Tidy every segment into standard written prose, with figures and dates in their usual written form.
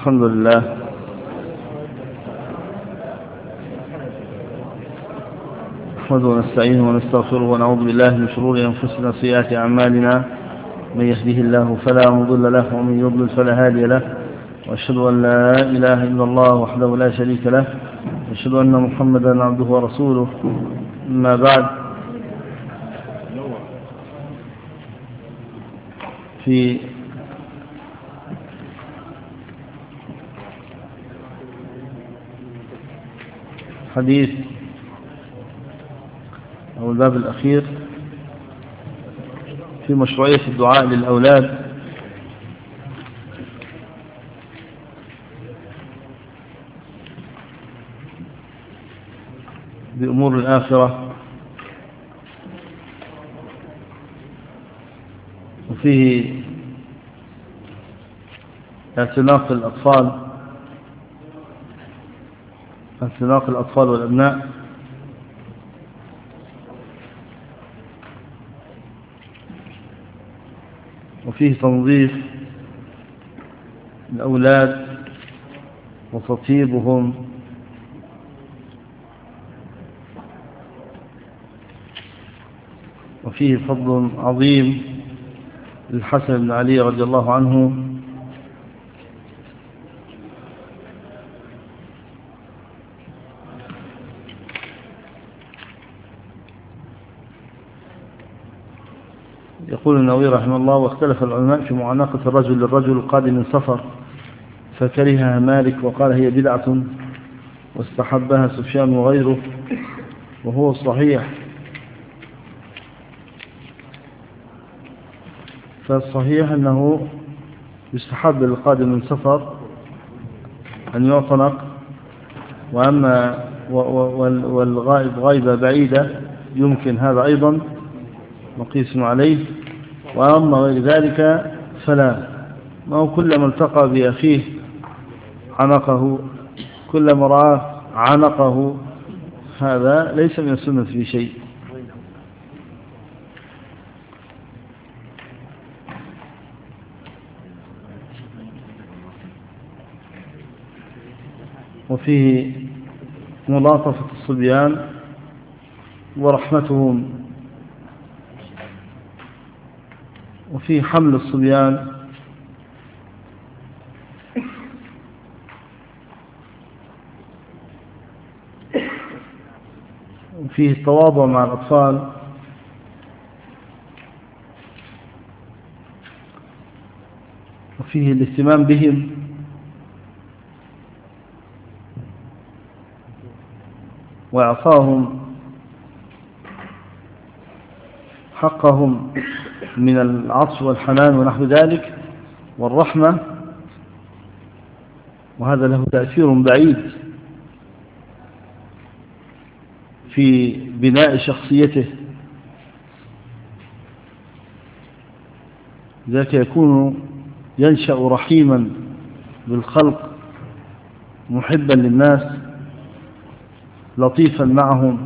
الحمد لله نحمده ونستعينه ونستغفره ونعوذ بالله من شرور أنفسنا وسيئات أعمالنا. من يهده الله فلا مضل له ومن يضلل فلا هادي له، وأشهد أن لا إله إلا الله وحده لا شريك له، وأشهد أن محمدا عبده ورسوله. أما بعد، في حديث أو الباب الأخير في مشروعية الدعاء للأولاد بأمور الآخرة، وفيه اعتناق الأطفال والأبناء، وفيه تنظيف الأولاد وتطيبهم، وفيه فضل عظيم للحسن بن علي رضي الله عنه يقول النووي رحمه الله: واختلف العلماء في معانقة الرجل للرجل القادم من سفر، فكرهها مالك وقال هي بدعة، واستحبها سفيان وغيره، وهو الصحيح. فالصحيح أنه يستحب للقادم من سفر أن يعتنق، وأما والغائب غيبة بعيدة يمكن هذا أيضا مقيس عليه، وأما غير ذلك فلا. ما هو كلما التقى بأخيه عنقه، كلما رآه عنقه، هذا ليس من السنة في شيء. وفيه ملاطفة الصبيان ورحمتهم، وفيه حمل الصبيان، وفيه التواضع مع الأطفال، وفيه الاهتمام بهم، وإعطاهم حقهم من العطف والحنان ونحو ذلك والرحمة، وهذا له تأثير بعيد في بناء شخصيته، ذاك يكون ينشأ رحيما بالخلق، محبا للناس، لطيفا معهم.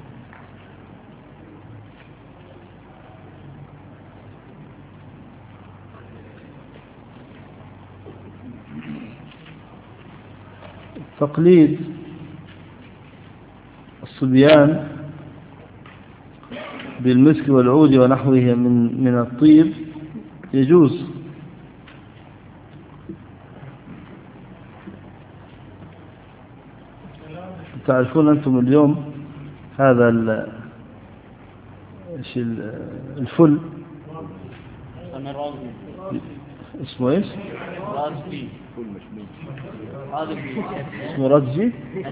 تقليد الصبيان بالمسك والعود ونحوه من الطيب يجوز، تعرفون أنتم اليوم هذا الفل اسمه ايش؟ رازبي. اسمه رازبي.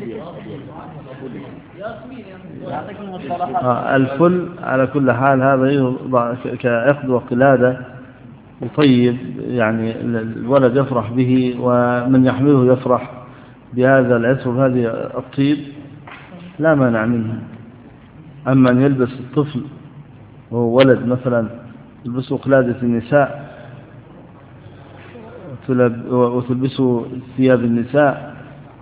الفل على كل حال هذا يوضع كعقد وقلادة يطيب، يعني الولد يفرح به، ومن يحمله يفرح بهذا العطر وهذه الطيب، لا مانع منه. أما أن يلبس الطفل وهو ولد مثلا يلبسه قلادة النساء وتلبسه ثياب النساء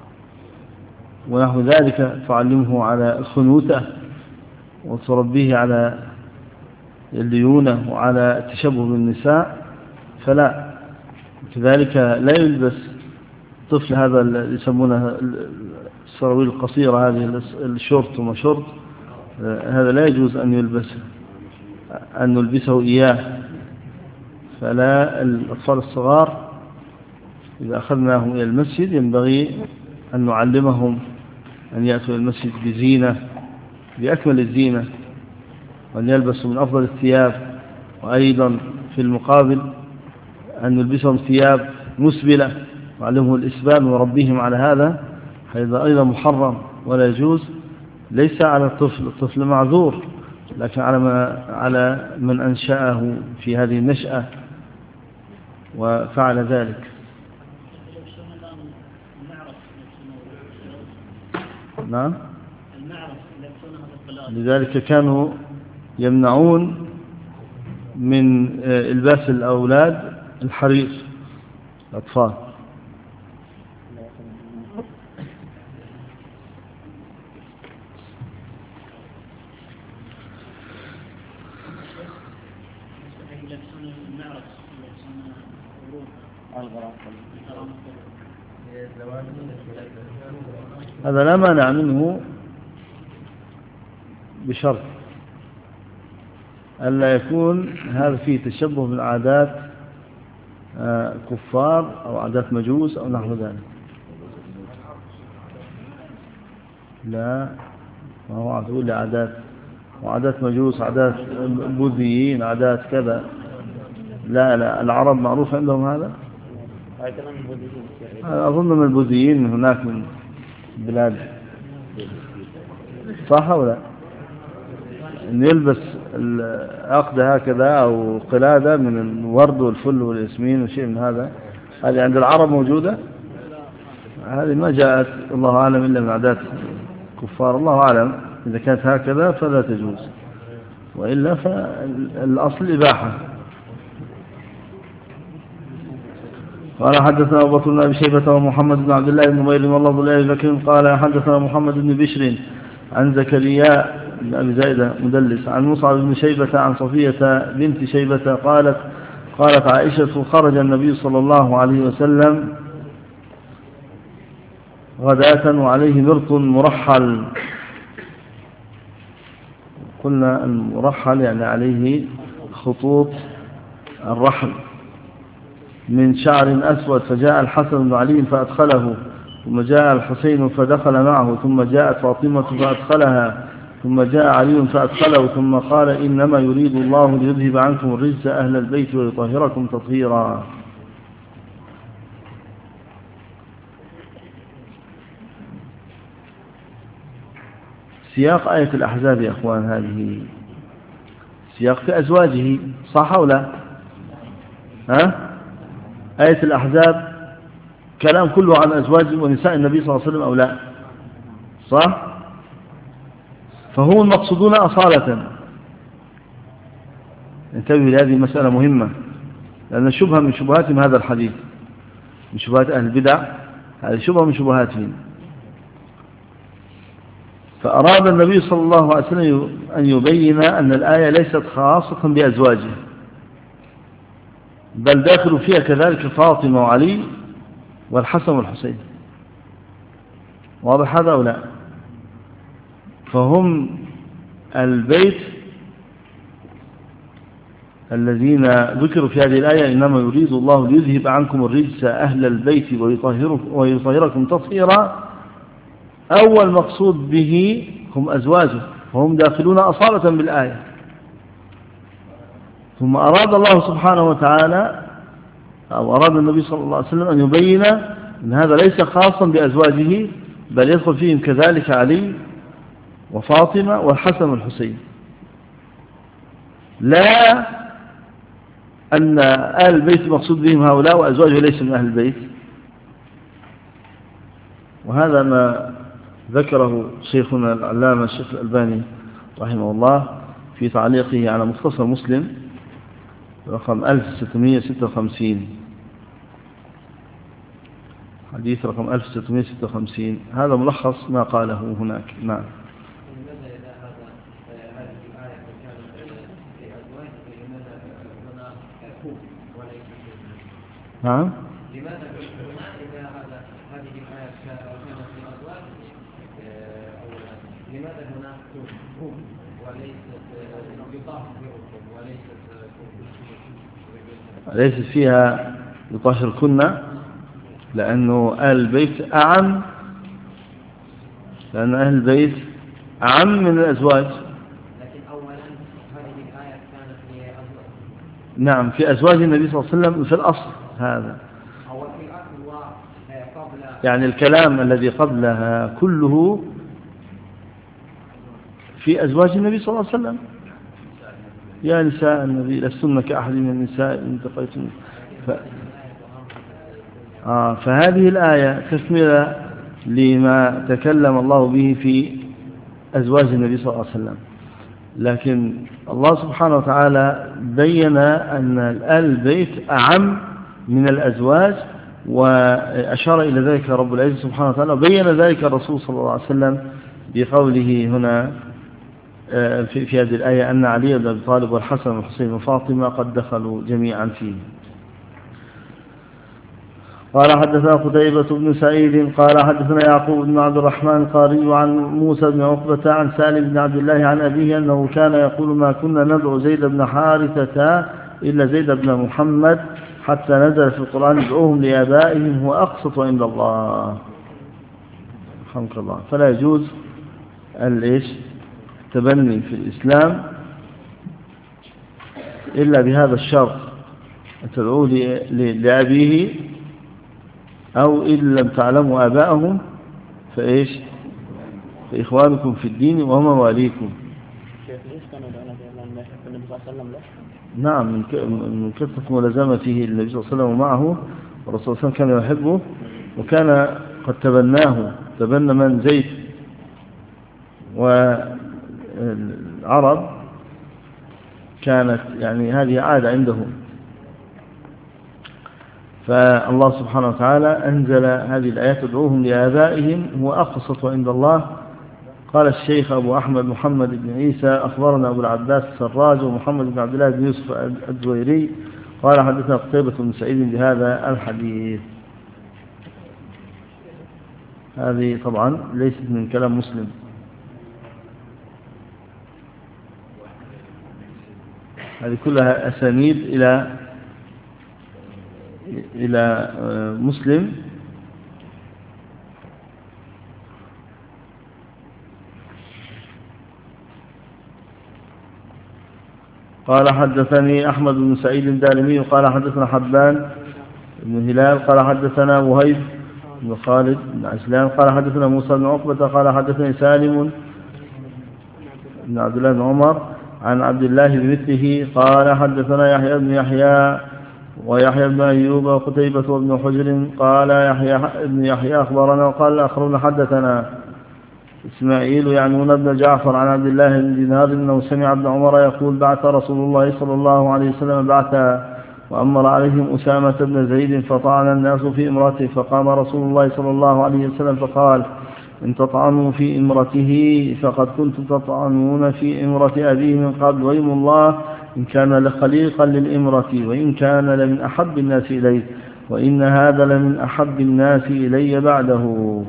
ونحو ذلك، تعلمه على الخنوتة وتربيه على الليونة وعلى التشبه بالنساء، فلا. كذلك لا يلبس الطفل هذا اللي يسمونه السراويل القصيرة هذه الشورت وما شورت، هذا لا يجوز أن نلبسه إياه. فلا الأطفال الصغار إذا أخذناهم إلى المسجد ينبغي أن نعلمهم أن يأتوا إلى المسجد بزينة، بأكمل الزينة، وأن يلبسوا من أفضل الثياب، وأيضا في المقابل أن نلبسهم ثياب مسبلة وعلمهم الإسبال وربهم على هذا. هذا أيضا محرم ولا يجوز، ليس على الطفل معذور، لكن على من أنشأه في هذه النشأة وفعل ذلك. نعم، لذلك كانوا يمنعون من إلباس الأولاد الحرير الأطفال. هذا لا مانع منه بشرط ألا يكون هذا فيه تشبه بالعادات كفار أو عادات مجوس أو نحو ذلك. لا، ما هو عدول لعادات، وعادات مجوس، عادات بوذيين، عادات كذا. لا العرب معروف عندهم هذا. أظن من البوذيين من هناك من بلاد، صح ولا؟ أن يلبس العقدة هكذا أو قلادة من الورد والفل والياسمين وشيء من هذا، هذه عند العرب موجودة. هذه ما جاءت الله أعلم إلا من عادات كفار، الله أعلم. إذا كانت هكذا فلا تجوز، وإلا فالأصل إباحة. قال حدثنا أبو بكر بن أبي شيبة ومحمد بن عبد الله بن نمير والله بن أبي بكر قال حدثنا محمد بن بشر عن زكريا بن أبي زايدة مدلس عن مصعب بن شيبة عن صفية بنت شيبة قالت عائشة خرج النبي صلى الله عليه وسلم غداة وعليه مرط مرحل. قلنا المرحل يعني عليه خطوط الرحل من شعر أسود، فجاء الحسن بن علي فأدخله، ثم جاء الحسين فدخل معه، ثم جاءت فاطمة فأدخلها، ثم جاء علي فأدخله، ثم قال إنما يريد الله ليذهب عنكم الرجس أهل البيت ويطهركم تطهيرا. سياق آية الأحزاب يا أخوان هذه سياق في أزواجه، صح أو لا؟ آية الأحزاب كلام كله عن أزواج ونساء النبي صلى الله عليه وسلم أو لا؟ صح؟ فهم المقصودون أصالة. انتبهوا لهذه مسألة مهمة، لأن الشبهة من شبهاتهم هذا الحديث، من شبهات أهل البدع، هذه شبهة من شبهاتهم. فأراد النبي صلى الله عليه وسلم أن يبين أن الآية ليست خاصة بأزواجه، بل داخل فيها كذلك فاطمة وعلي والحسن والحسين. واضح هذا أو لا؟ فهم البيت الذين ذكروا في هذه الآية إنما يريد الله ليذهب عنكم الرجس أهل البيت ويطهركم تطهيرا. أول مقصود به هم أزواجه، وهم داخلون أصالة بالآية. ثم أراد الله سبحانه وتعالى أو أراد النبي صلى الله عليه وسلم أن يبين أن هذا ليس خاصا بأزواجه، بل يدخل فيهم كذلك علي وفاطمة والحسن والحسين، لا أن أهل البيت مقصود بهم هؤلاء وأزواجه ليس من أهل البيت. وهذا ما ذكره شيخنا العلامة الشيخ الألباني رحمه الله في تعليقه على مختصر مسلم رقم 1656، حديث رقم 1656. هذا ملخص ما قاله هناك. نعم. نعم. لماذا هنا إذا هذه الآية كانت في أزواج أولا لماذا هنا هم وليست يطهركم ليست فيها يطهركن؟ لأنه أهل البيت أعم، لأن أهل البيت أعم من الأزواج. لكن أولا هذه الآية كانت في أزواج. نعم، في أزواج النبي صلى الله عليه وسلم في الأصل هذا. أو في الأصل وقبل يعني الكلام الذي قبلها كله في أزواج النبي صلى الله عليه وسلم. يا نساء النبي لستن كأحد من النساء إن تقيتن. فهذه الآية تكملة لما تكلم الله به في أزواج النبي صلى الله عليه وسلم. لكن الله سبحانه وتعالى بين أن آل البيت أعم من الأزواج، وأشار إلى ذلك رب العزة سبحانه وتعالى، وبين ذلك الرسول صلى الله عليه وسلم بقوله هنا في هذه الآية أن علي بن أبي طالب والحسن والحسين وفاطمة قد دخلوا جميعا فيه. قال حدثنا قتيبة بن سعيد قال حدثنا يعقوب بن عبد الرحمن القاري عن موسى بن عقبة عن سالم بن عبد الله عن أبيه أنه كان يقول ما كنا ندعو زيد بن حارثة إلا زيد بن محمد حتى نزل في القرآن ادعوهم لآبائهم هو أقسط عند الله. رحمك الله. فلا يجوز التبني في الإسلام إلا بهذا الشرط، تدعوه لأبيه، أو إن لم تعلموا آباءهم فإخوانكم في الدين وهم مواليكم. نعم، من كثرة ملازمته النبي صلى الله عليه وسلم معه، والرسول صلى الله عليه وسلم كان يحبه، وكان قد تبنى من زيد. والعرب كانت يعني هذه عادة عندهم. فالله سبحانه وتعالى أنزل هذه الآيات ادعوهم لآبائهم هو أقسط عند الله. قال الشيخ أبو أحمد محمد بن عيسى أخبرنا أبو العباس السراج ومحمد بن عبد الله بن يوسف الدويري قال حدثنا قتيبة بن سعيد بهذا الحديث. هذه طبعا ليست من كلام مسلم، هذه كلها أسانيد إلى مسلم. قال حدثني أحمد بن سعيد الدارمي قال حدثنا حبان بن هلال قال حدثنا وهيب بن خالد بن عسلان قال حدثنا موسى بن عقبة قال حدثني سالم بن عبد الله بن عمر عن عبد الله بمثله قال حدثنا يحيى بن يحيى ويحيى بن أيوب وقتيبة وابن حجر قال يحيى بن يحيى أخبرنا وقال الآخرون حدثنا إسماعيل يعنون ابن جعفر عن عبد الله بن دينار إنه سمع ابن عمر يقول بعث رسول الله صلى الله عليه وسلم بعثا وأمر عليهم أسامة بن زيد فطعن الناس في امرأته فقام رسول الله صلى الله عليه وسلم فقال إن تطعنوا في امرته فقد كنتم تطعنون في امرة أبيه من قبل، ويم الله إن كان لخليقا للإمرة وإن كان لمن أحب الناس إليه وإن هذا لمن أحب الناس إلي بعده.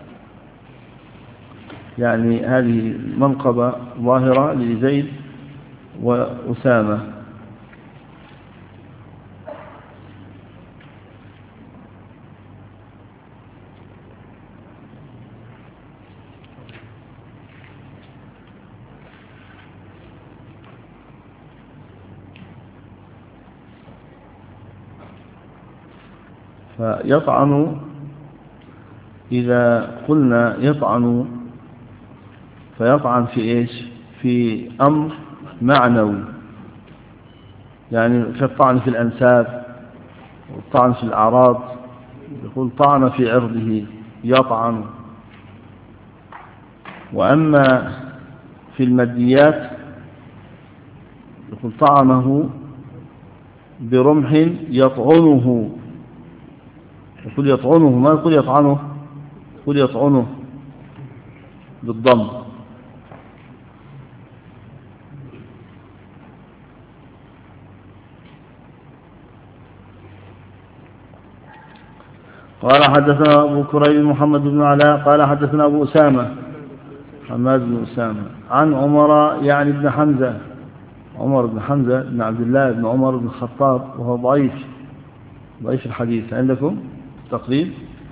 يعني هذه منقبة ظاهرة لزيد وأسامة. فيطعن، إذا قلنا يطعن فيطعن في إيش؟ في أمر معنوي، يعني كالطعن في الأنساب والطعن في الأعراض. يقول طعن في عرضه يطعن. وأما في الماديات يقول طعنه برمح يطعنه. يقول يطعنه، ما يقول يطعنه، يقول يطعنه بالضم. قال حدثنا أبو كريب محمد بن علاء قال حدثنا أبو أسامة حماد بن أسامة عن عمر يعني بن حمزة، عمر بن حمزة بن عبد الله بن عمر بن الخطاب، وهو ضعيف الحديث عندكم تقريب.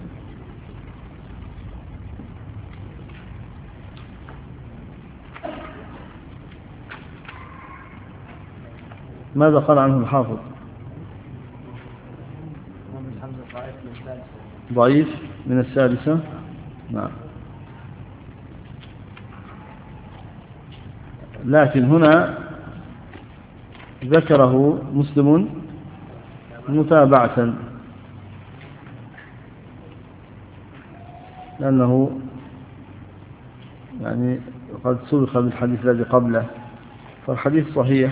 ماذا قال عنه الحافظ؟ ضعيف من السادسة. نعم. لكن هنا ذكره مسلم متابعة، لأنه يعني قد سبق بالحديث الذي قبله، فالحديث صحيح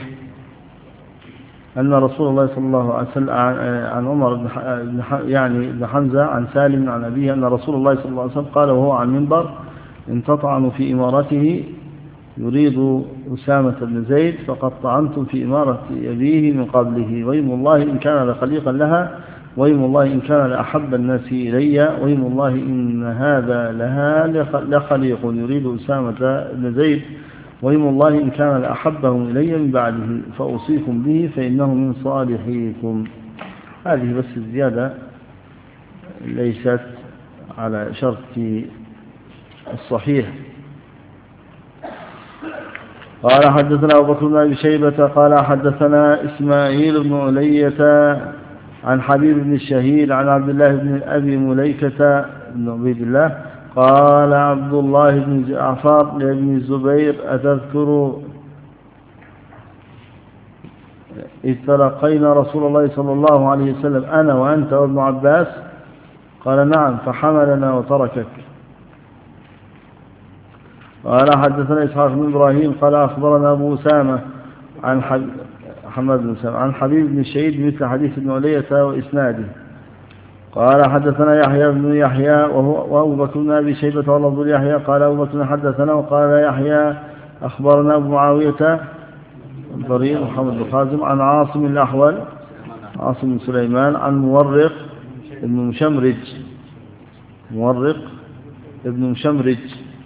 أن رسول الله صلى الله عليه وسلم عن عمر بن حمزة عن سالم عن أبيه أن رسول الله صلى الله عليه وسلم قال وهو عن منبر إن تطعنوا في إمارته يريد أسامة بن زيد فقد طعنتم في إمارة أبيه من قبله، ويم الله إن كان لخليقا لها، ويم الله إن كان لأحب الناس إلي، ويم الله إن هذا لها لخليق يريد أسامة بن زيد، ويم الله إن كان لأحبهم إلي من بعده، فأوصيكم به فإنه من صالحيكم. هذه بس الزيادة ليست على شرط الصحيح. قال حدثنا أبو بكر بن أبي شيبة قال حدثنا إسماعيل بن علية عن حبيب بن الشهيد عن عبد الله بن أبي مليكة بن عبيد الله قال عبد الله بن جعفر لابن الزبير أتذكر إذ تلقينا رسول الله صلى الله عليه وسلم أنا وأنت وابن عباس؟ قال نعم، فحملنا وتركك. قال حدثنا إسحاق بن إبراهيم قال أخبرنا أبو أسامة عن حماد بن أسامة عن حبيب بن الشهيد مثل حديث ابن علية وإسناده. قال حدثنا يحيى بن يحيى وأبو بكر بن أبي شيبة واللفظ يحيى قال أبو بكر حدثنا وقال يحيى أخبرنا أبو معاوية الضرير محمد بن خازم عن عاصم الأحول عاصم بن سليمان عن مورق ابن مشمرج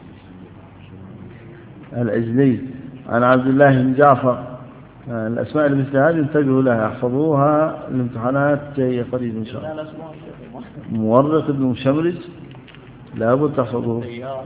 العجلي عن عبد الله بن جعفر. الأسماء اللي مثل هذه انتبهوا لها، احفظوها، الامتحانات جاية قريب إن شاء الله. مورق ابن مشمرج لابد تحفظوه.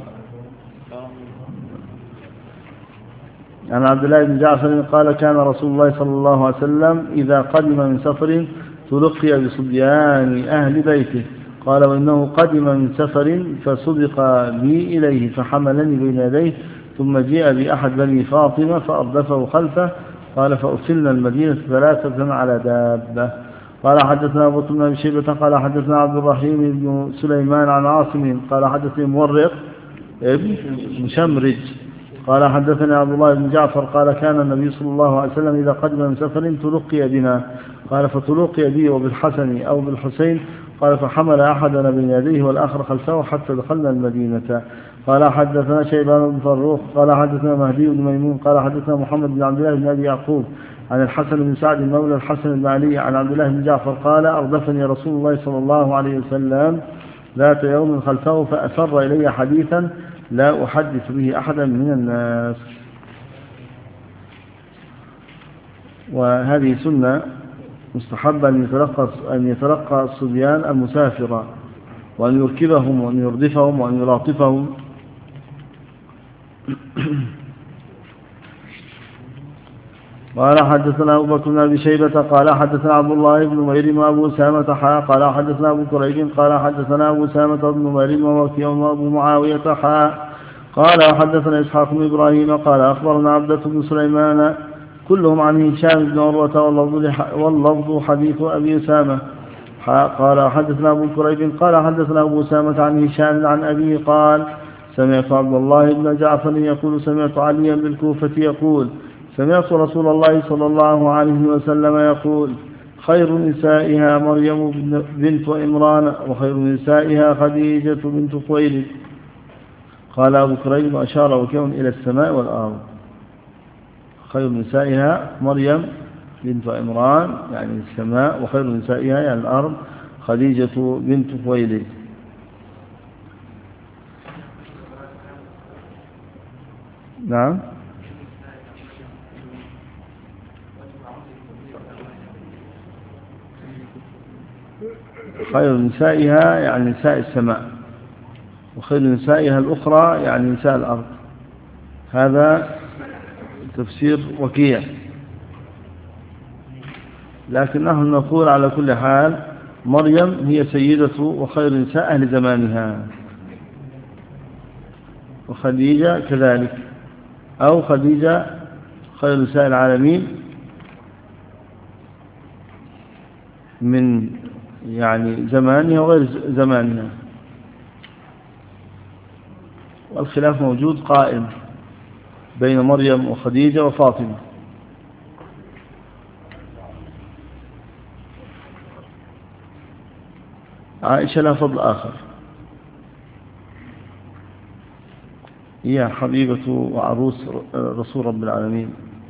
عن عبد الله بن جعفر قال كان رسول الله صلى الله عليه وسلم إذا قدم من سفر تلقي بصبيان أهل بيته، قال وإنه قدم من سفر فسبق بي إليه فحملني بين يديه ثم جاء بأحد بني فاطمة فأردفه خلفه، قال فأرسلنا المدينة 3 على دابة. قال حدثنا أبو بكر بن أبي شيبة قال حدثنا عبد الرحيم بن سليمان عن عاصم قال حدثني مورق ابن مشمرج قال حدثنا عبد الله بن جعفر قال كان النبي صلى الله عليه وسلم إذا قدم من سفر تلقي بنا، قال فتلقي بي وبالحسن أو بالحسين، قال فحمل أحدنا بين يديه والآخر خلفه حتى دخلنا المدينة. قال حدثنا شيبان بن فروخ قال حدثنا مهدي بن ميمون قال حدثنا محمد بن عبد الله بن أبي يعقوب عن الحسن بن سعد مولى الحسن بن علي عن عبد الله بن جعفر قال أردفني رسول الله صلى الله عليه وسلم ذات يوم خلفه فأسر إلي حديثا لا أحدث به أحدا من الناس. وهذه سنة مستحبة أن يتلقى الصبيان المسافرة وأن يركبهم وأن يردفهم وأن يلاطفهم. قال حدثنا أبو بكر بن أبي شيبة قال حدثنا عبد الله بن مريم وأبو أسامة قال حدثنا أبو كريب قال حدثنا أبو أسامة بن مريم ووكيع وأبو معاوية قال حدثنا إسحاق بن إبراهيم قال أخبرنا عبدة بن سليمان كلهم عن هشام بن عروة واللفظ حديث أبي أسامة. قال حدثنا أبو كريب قال حدثنا أبو أسامة عن هشام عن أبيه قال سمعت عبد الله بن جعفر يقول سمعت عليا بالكوفة يقول سمعت رسول الله صلى الله عليه وسلم يقول خير نسائها مريم بنت إمران وخير نسائها خديجة بنت خويلد. قال أبو كريب وأشار وكيع إلى السماء والأرض. خير نسائها مريم بنت إمران يعني السماء، وخير نسائها يعني الأرض. خديجة بنت خويلد. نعم. خير نسائها يعني نساء السماء، وخير نسائها الأخرى يعني نساء الأرض. هذا تفسير وكيع، لكن نحن نقول على كل حال مريم هي سيدة وخير نساء أهل زمانها، وخديجة كذلك، أو خديجة خير نساء العالمين من يعني زمانها وغير زمانها. والخلاف موجود قائم بين مريم وخديجة وفاطمة. عائشة لها فضل آخر، هي حبيبة وعروس رسول رب العالمين.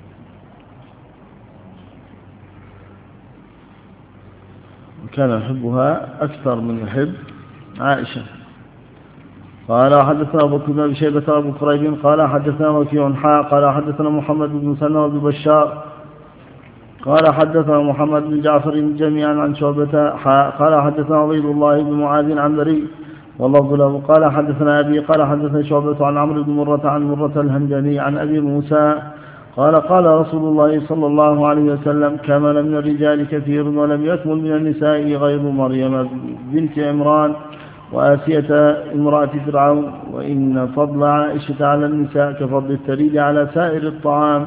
كان يحبها أكثر من يحب عائشة. قال حدثنا أبو بكر بن شيبة وأبو كريب قال حدثنا وكيع حاء قال حدثنا محمد بن سنة وابن بشار قال حدثنا محمد بن جعفر جميعا عن شعبة حاء قال حدثنا عبيد الله بن معاذ عن بريء واللفظ له قال حدثنا أبي قال حدثنا شعبة عن عمرو بن مرة عن مرة الهمداني عن أبي موسى قال قال رسول الله صلى الله عليه وسلم كمل من الرجال كثير ولم يكمل من النساء غير مريم بنت عمران وآسية امرأة فرعون، وإن فضل عائشة على النساء كفضل الثريد على سائر الطعام.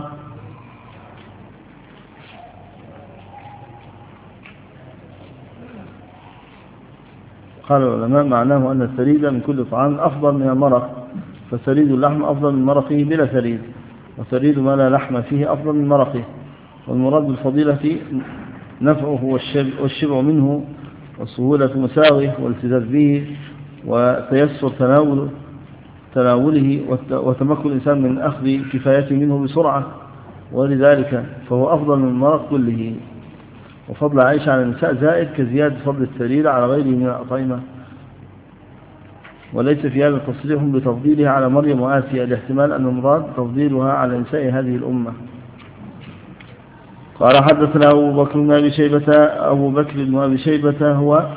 قال العلماء معناه أن الثريد من كل طعام أفضل من المرق، فثريد اللحم أفضل من مرقه بلا ثريد، وثريد ما لا لحم فيه أفضل من مرقه. والمراد بالفضيلة نفعه والشبع منه وسهولة مساغه والالتذاذ به وتيسر تناوله وتمكن الإنسان من أخذ كفايته منه بسرعة، ولذلك فهو أفضل من المرق كله. وفضل عائشة على النساء زائد كزيادة فضل الثريد على غيره من الأطعمة، وليس في هذا تصريح بتفضيلها على مريم وآسيا، لاحتمال أن المراد تفضيلها على نساء هذه الأمة. قال حدثنا أبو بكر بن أبي شيبة هو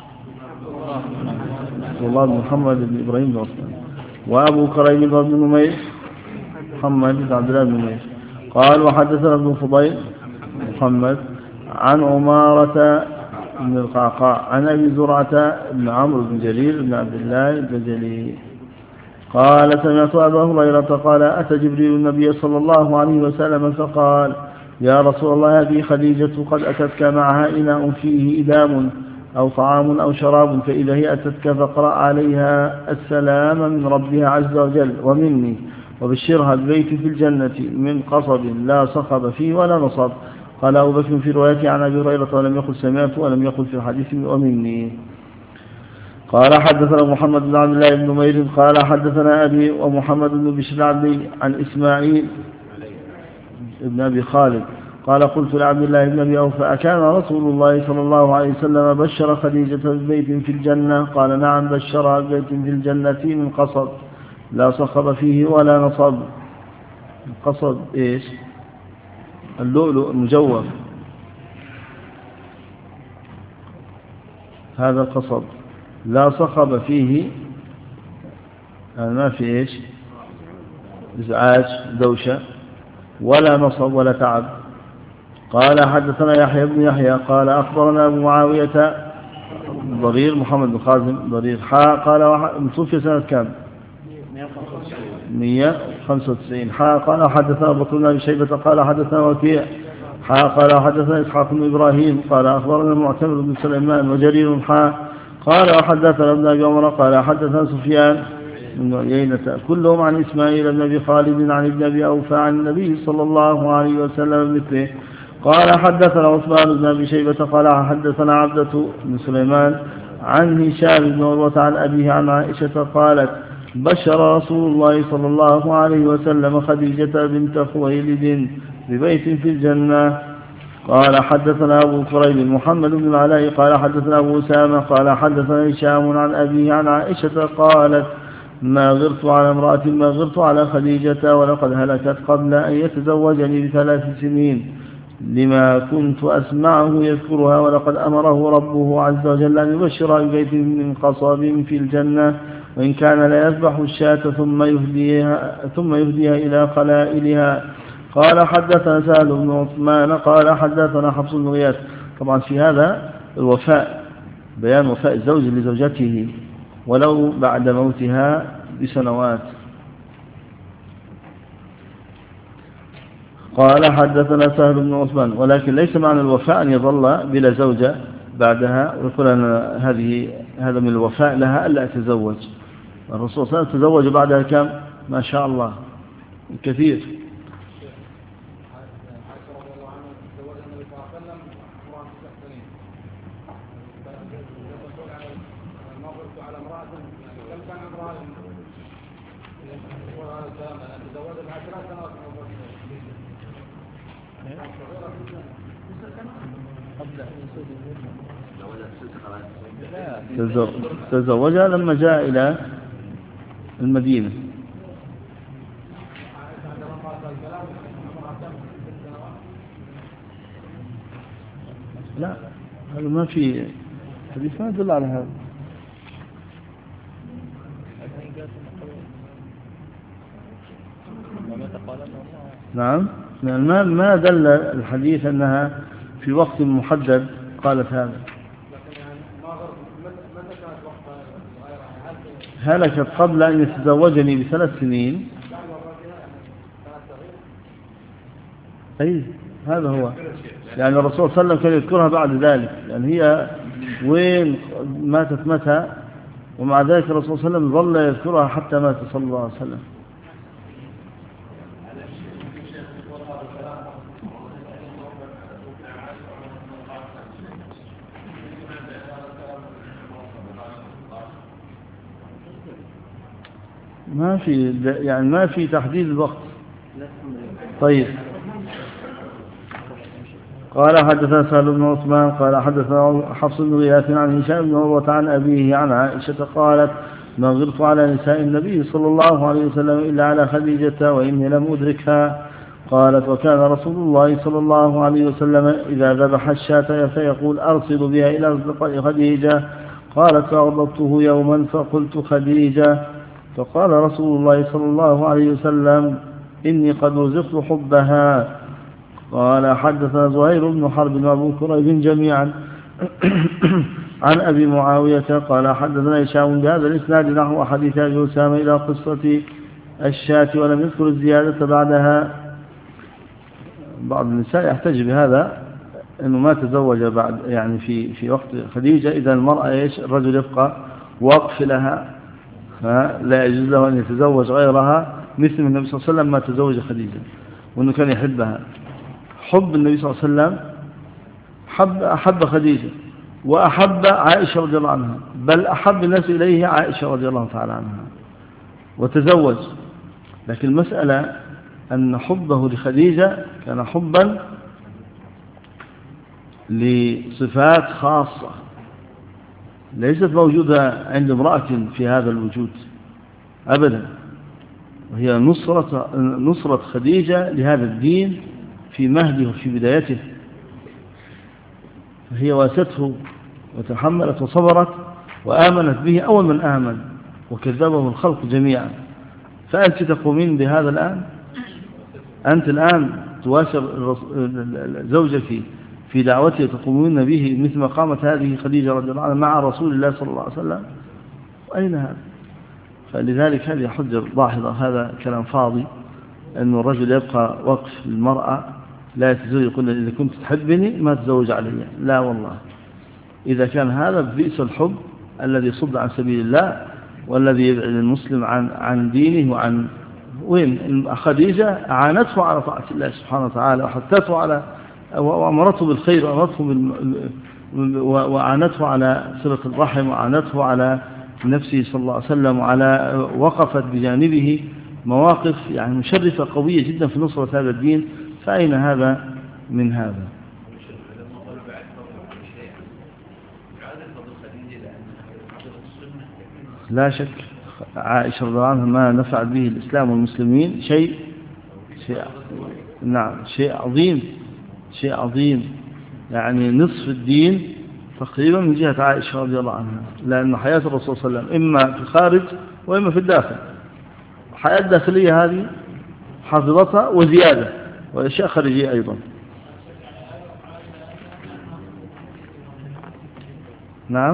الله بن محمد بن إبراهيم بن عثمان، وأبو كريم بن نمير محمد بن عبد الله بن نمير قال وحدثنا ابن فضيل محمد عن عمارة بن القعقاع عن أبي زرعة بن عمرو بن جرير بن عبد الله البجلي قال سمعت أبا هريرة قال أتى جبريل النبي صلى الله عليه وسلم فقال يا رسول الله هذه خديجة قد أتتك معها إناء فيه إدام أو طعام أو شراب، فإذا هي أتتك فاقرأ عليها السلام من ربها عز وجل ومني، وبشرها البيت في الجنة من قصب لا صخب فيه ولا نصب. قال أبو بكر في روايته عن أبي هريرة ولم يقل سمعت ولم يقل في الحديث ومني. قال حدثنا محمد بن عبد الله بن نمير قال حدثنا أبي ومحمد بن بشر العبدي عن إسماعيل ابن أبي خالد قال قلت لعبد الله بن أبي أوفى أكان رسول الله صلى الله عليه وسلم بشر خديجة ببيت في الجنة؟ قال نعم بشرها ببيت في الجنة من قصب لا صخب فيه ولا نصب. قصب إيش؟ اللؤلؤ المجوف، هذا القصب لا صخب فيه، ما في إيش إزعاج دوشة ولا نصب ولا تعب. قال حدثنا يحيى بن يحيى قال أخبرنا أبو معاوية ضرير محمد بن خازم ضرير قال متوفي سنة كام؟ 195. قال حدثنا بكر بن أبي شيبة قال حدثنا وكيع قال حدثنا إسحاق بن إبراهيم قال أخبرنا المعتمر بن سليمان وجرير قال وحدثنا ابن أبي عمر قال حدثنا سفيان بن عيينة كلهم عن إسماعيل بن أبي خالد عن ابن أبي أوفى عن النبي صلى الله عليه وسلم مثله. قال حدثنا عثمان بن أبي شيبة قال حدثنا عبدة بن سليمان عن هشام بن عروة عن أبيه عن عائشة قالت بشر رسول الله صلى الله عليه وسلم خديجة بنت خويلد ببيت في الجنة. قال حدثنا أبو كريب محمد بن العلاء قال حدثنا أبو أسامة قال حدثنا هشام عن أبيه عن عائشة قالت ما غرت على امرأة ما غرت على خديجة ولقد هلكت قبل أن يتزوجني ب3 سنين لما كنت أسمعه يذكرها ولقد أمره ربه عز وجل أن يبشر ببيت من قصب في الجنة وإن كان لا يذبح الشاة ثم يهديها إلى خلائلها. قال حدثنا سهل بن عثمان قال حدثنا حفص بن غياث. طبعا في هذا الوفاء بيان وفاء الزوج لزوجته ولو بعد موتها بسنوات. قال حدثنا سهل بن عثمان ولكن ليس معنى الوفاء أن يظل بلا زوجة بعدها ويقول أن هذا من الوفاء لها ألا أتزوج. الرسول صلى الله عليه وسلم تزوج بعدها كم؟ ما شاء الله كثير. تزوجها لما جاء إلى المدينة. لا هذا ما في حديث ما يدل على هذا. نعم ما دل الحديث أنها في وقت محدد قالت هذا. هلكت قبل أن يتزوجني ب3 سنين. أي هذا هو يعني الرسول صلى الله عليه وسلم كان يذكرها بعد ذلك يعني هي وين ماتت متى ومع ذلك الرسول صلى الله عليه وسلم ظل يذكرها حتى مات صلى الله عليه وسلم. ما في تحديد الوقت. طيب قال حدثنا سهل بن عثمان قال حدثنا حفص بن غياث عن هشام بن عروة عن أبيه عن عائشة قالت ما غرت على نساء النبي صلى الله عليه وسلم إلا على خديجة وإني لم أدركها. قالت وكان رسول الله صلى الله عليه وسلم إذا ذبح الشاة فيقول أرسل بها إلى أصدقاء خديجة. قالت فأغضبته يوما فقلت خديجة فقال رسول الله صلى الله عليه وسلم إني قد رزقت حبها. قال حدثنا زهير بن حرب وأبو كريب جميعا عن أبي معاوية قال حدثنا هشام بهذا الإسناد نحو حديث أبي أسامة إلى قصة الشاة ولم يذكر الزيادة بعدها. بعض النساء يحتج بهذا أنه ما تزوج بعد يعني في وقت خديجة إذا المرأة الرجل يبقى وقف لها لا يجوز له أن يتزوج غيرها مثل النبي صلى الله عليه وسلم ما تزوج خديجة وأنه كان يحبها. حب النبي صلى الله عليه وسلم أحب خديجة وأحب عائشة رضي الله عنها بل أحب الناس إليه عائشة رضي الله تعالى عنها وتزوج. لكن المسألة أن حبه لخديجة كان حبا لصفات خاصة ليست موجودة عند امرأة في هذا الوجود أبدا وهي نصرة خديجة لهذا الدين في مهده وفي بدايته. فهي واسته وتحملت وصبرت وآمنت به أول من آمن وكذبه الخلق جميعا. فأنت تقومين بهذا الآن أنت الآن تواسر زوجك في دعوته تقومون به مثل ما قامت هذه خديجة رضي الله عنها مع رسول الله صلى الله عليه وسلم. وأين هذا؟ فلذلك هذه حجة لاحظة هذا كلام فاضي أن الرجل يبقى وقف للمرأة لا يتزوج يقول إذا كنت تحبني ما تزوج علي. لا والله إذا كان هذا بئس الحب الذي يصد عن سبيل الله والذي يبعد المسلم عن دينه وعن وين. خديجة أعانته على طاعة الله سبحانه وتعالى وحثته على وأمرته بالخير وأعانته على صلة الرحم وأعانته على نفسه صلى الله عليه وسلم وعلى وقفت بجانبه مواقف يعني مشرفة قوية جدا في نصرة هذا الدين. فأين هذا من هذا؟ لا شك عائشة رضي الله عنها ما نفع به الإسلام والمسلمين شيء نعم شيء عظيم يعني نصف الدين تقريبا من جهة عائشة رضي الله عنها، لأن حياة الرسول صلى الله عليه وسلم إما في الخارج وإما في الداخل. الحياة الداخلية هذه حافظتها وزيادة، وأشياء خارجية أيضا. نعم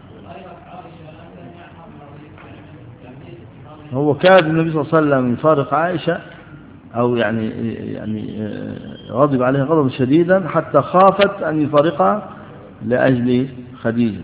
هو كاد النبي صلى الله عليه وسلم يفارق عائشة، أو يعني غضب عليها غضبا شديدا حتى خافت أن يفارقها لأجل خديجة.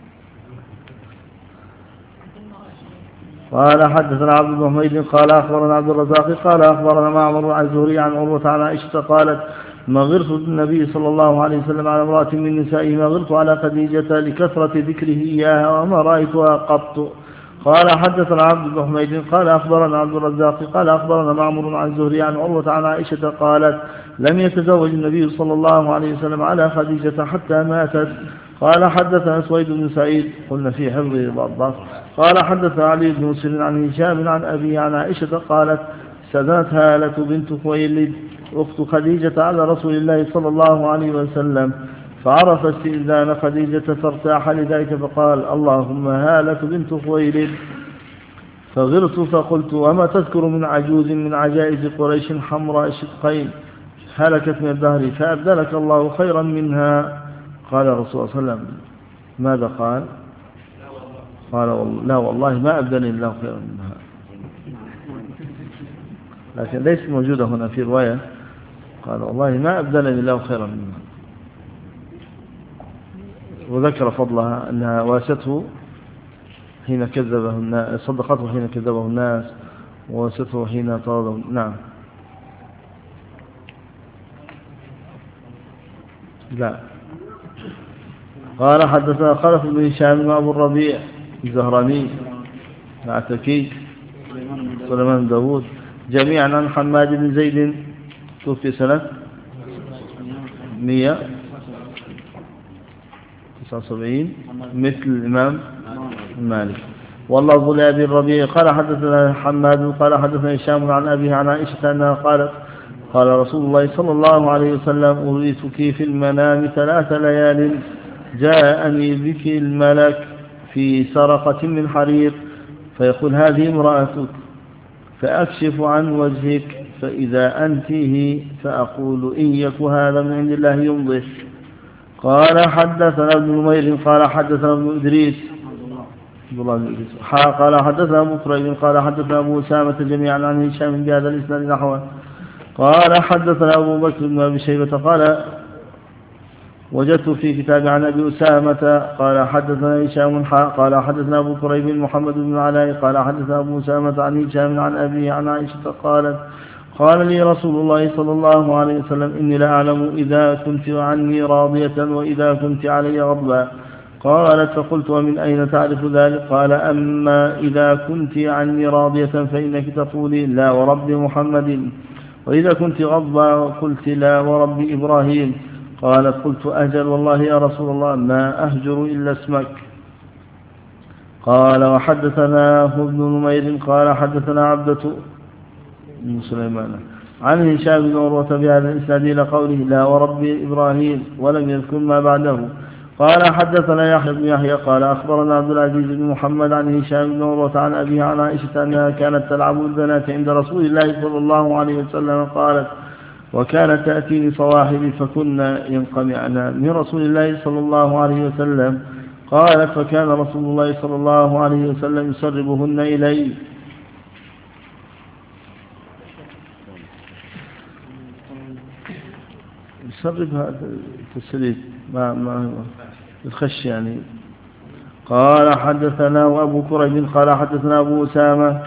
قال حدثنا عبد بن حميد قال أخبرنا عبد الرزاق قال أخبرنا معمر عن الزهري عن عروة عن عائشة قالت ما غرت النبي صلى الله عليه وسلم على امرأة من نسائه ما غرت على خديجة لكثرة ذكره إياها وما رأيتها قط. قال حدثنا عبد بن حميد قال أخبرنا عبد الرزاق قال أخبرنا معمر عن الزهري عن عروة عن عائشة قالت لم يتزوج النبي صلى الله عليه وسلم على خديجة حتى ماتت. قال حدثنا سويد بن سعيد قلنا في حفظه بعض. قال حدثنا علي بن مسلم عن هشام عن أبي عن عائشة قالت استأذنت هالة بنت خويلد أخت خديجة على رسول الله صلى الله عليه وسلم فعرف استئذان خديجة فارتاح لذلك فقال اللهم هالة بنت خويلد. فغرت فقلت وما تذكر من عجوز من عجائز قريش حمراء الشقين هلكت من الدهر فأبدلك الله خيرا منها. قال الرسول صلى الله عليه وسلم ماذا قال؟ قال لا والله ما أبدلني الله خيرا منها، لكن ليس موجودة هنا في رواية. قال والله ما أبدلني الله خيرا منها، وذكر فضلها أنها واسته حين كذبه الناس، صدقته حين كذبه الناس، وواسته حين طرده. نعم لا. قال حدثنا خلف بن هشام وابو الربيع الزهراني العتكي سليمان بن داود جميعا عن حماد بن زيد توفي سنة 179 مثل الإمام مالك. والله لأبي الربيع قال حدثنا حماد قال حدثنا هشام عن أبيه عن عائشة أنها قالت قال رسول الله صلى الله عليه وسلم أريتك في المنام 3 ليال جاءني بك الملك في سرقة من حرير فيقول هذه امرأتك فأكشف عن وجهك فإذا أنت هي فأقول إن يك هذا من عند الله يمضي. قال حدثنا ابن نمير قال حدثنا ابن إدريس قال حدثنا أبو كريب قال حدثنا أبو أسامة جميعا عن هشام بهذا الإسناد نحوه. قال حدثنا أبو بكر بن أبي شيبة قال وجدت في كتاب عن أبي أسامة قال حدثنا هشام قال حدثنا أبو كريب محمد بن علاء قال حدثنا أبو أسامة عن هشام عن أبي عن عائشة قالت قال لي رسول الله صلى الله عليه وسلم إني لأعلم إذا كنت عني راضية وإذا كنت علي غضبا. قالت فقلت ومن أين تعرف ذلك؟ قال أما إذا كنت عني راضية فإنك تقولي لا ورب محمد، وإذا كنت غضبا قلت لا ورب إبراهيم. قالت قلت أجل والله يا رسول الله ما أهجر إلا اسمك. قال وحدثناه ابن نمير قال حدثنا عبدة بن سليمان عن هشام بن عروة بهذا الإسناد إلى قوله لا ورب إبراهيم ولم يذكر ما بعده. قال حدثنا يحيى بن يحيى قال أخبرنا عبد العزيز بن محمد عن هشام بن عروة عن أبيها عن عائشة أنها كانت تلعب البنات عند رسول الله صلى الله عليه وسلم. قالت وكانت تأتيني صواحبي فكنا ينقمعن من رسول الله صلى الله عليه وسلم. قالت فكان رسول الله صلى الله عليه وسلم يسربهن إلي. يسربها تسريب ما الخش يعني. قال حدثنا أبو كريب قال حدثنا أبو أسامة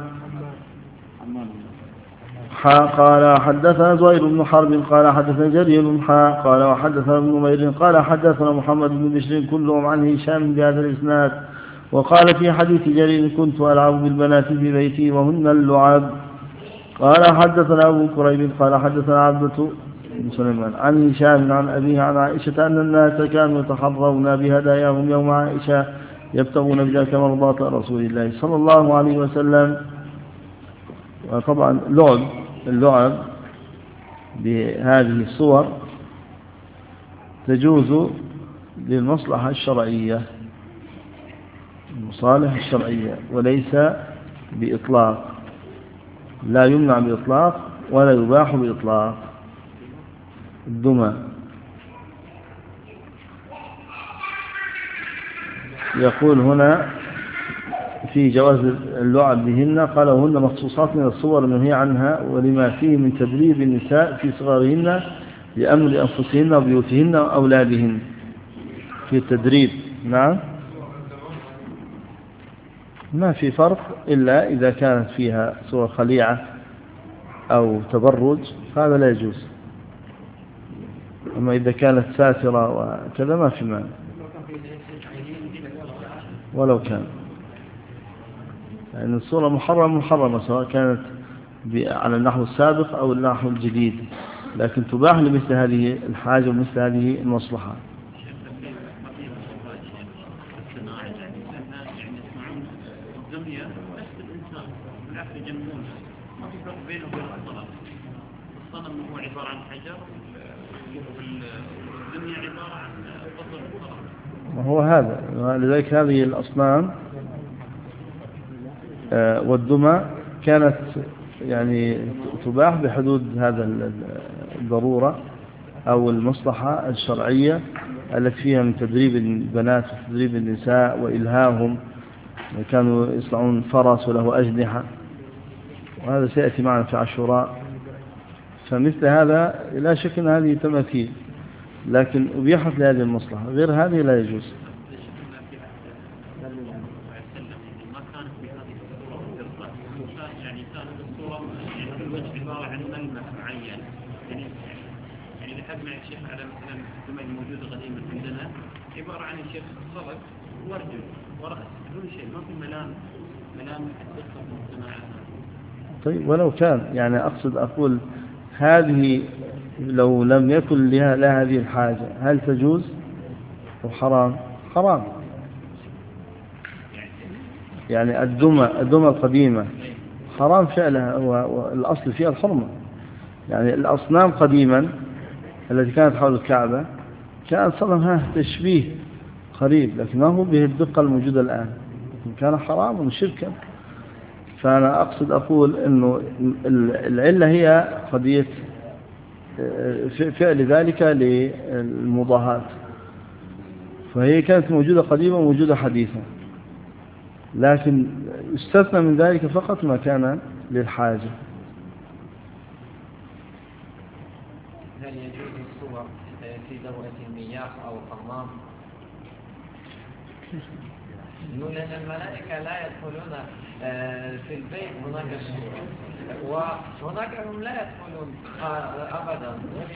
قال حدثنا زهير بن حرب قال حدثنا جرير قال وحدثنا ابن نمير قال حدثنا محمد بن بشر كلهم عن هشام بهذا الإسناد. وقال في حديث جرير كنت ألعب بالبنات في بيتي وهن اللعاب. قال حدثنا أبو كريب قال حدثنا عبدة بن سليمان عن هشام عن أبيه عن عائشة أن الناس كانوا يتحرون بهداياهم يوم عائشة يبتغون بذلك مرضات رسول الله صلى الله عليه وسلم. وطبعا اللعب بهذه الصور تجوز للمصلحة الشرعية، المصالح الشرعية، وليس بإطلاق، لا يمنع بإطلاق ولا يباح بإطلاق. الدمى يقول هنا في جواز اللعب بهن، قال وهن مخصوصات من الصور المنهي عنها، ولما فيه من تدريب النساء في صغارهن لأمر أنفسهن وبيوتهن وأولادهن. في التدريب نعم ما في فرق إلا إذا كانت فيها صور خليعة أو تبرج هذا لا يجوز، أما إذا كانت ساترة وكذا ما في معنى ولو كان، يعني الصورة محرمة سواء كانت على النحو السابق أو النحو الجديد، لكن تباح لمثل هذه الحاجة ومثل هذه المصلحة. وهو هذا، لذلك هذه الأصنام والدمى كانت يعني تباح بحدود هذا الضرورة أو المصلحة الشرعية التي فيها من تدريب البنات وتدريب النساء وإلهاهم، كانوا يصنعون فرس وله أجنحة، وهذا سيأتي معنا في عاشوراء. فمثل هذا لا شك أن هذه تماثيل، لكن أبيحت لهذه المصلحة، غير هذه لا يجوز. عبارة عن الشيخ صلب ورجل ورأس دون شيء، ما في ملام الدقة في الصناعة. طيب ولو كان، يعني أقول هذه لو لم يكن لها هذه الحاجة هل تجوز أو حرام؟ حرام. يعني الدمى القديمة حرام فعلها، والأصل فيها الحرمة. يعني الأصنام قديما التي كانت حول الكعبة كان صنمها تشبيه قريب، لكن ما هو به الدقة الموجودة الآن، كان حرام وشركا. فأنا أقول أنه العلة هي قضية فعل ذلك للمضاهاة، فهي كانت موجودة قديما وموجودة حديثا، لكن استثنى من ذلك فقط ما كان للحاجة. هل يجوز الصور في دورة المياه أو الحمام؟ لأن الملائكة لا يدخلون في البيت هناك صورة، وهناك هم لا يدخلون أبدا.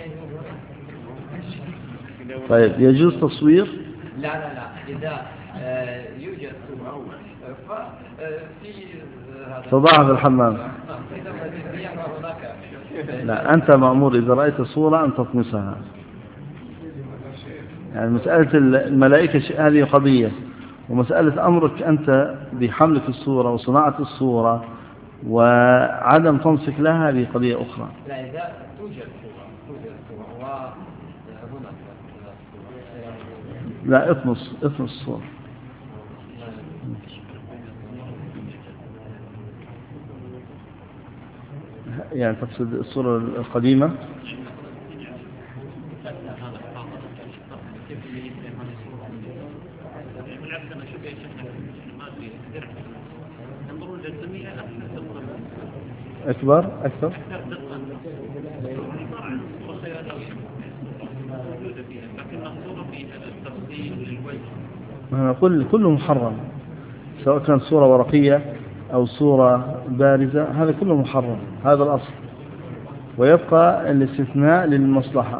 طيب يجوز تصوير؟ لا إذا يوجد صورة تضعها في الحمام. لا، أنت مأمور إذا رأيت صورة أن تطمسها. يعني مسألة الملائكة هذه قضية، ومسألة أمرك أنت بحملك الصورة وصناعة الصورة وعدم تمسك لها هذه قضية أخرى. لا، إذا توجد صورة وهناك لا، اطمس الصورة. يعني تقصد الصورة القديمة؟ أكبر أنا أقول كله محرم، سواء كان صورة ورقية أو صورة بارزة، هذا كله محرم، هذا الأصل، ويبقى الاستثناء للمصلحة.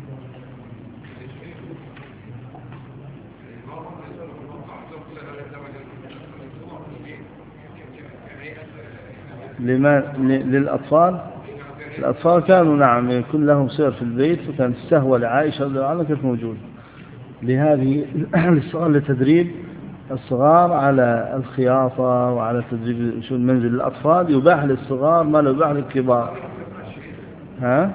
للأطفال كانوا نعم يكون لهم سير في البيت، وكانت السهوة لعائشة رضي الله عنها كانت موجودة لهذه للصغار لتدريب الصغار على الخياطة وعلى تدريب شو المنزل للأطفال يباح للصغار ما لا يباح للكبار. ها؟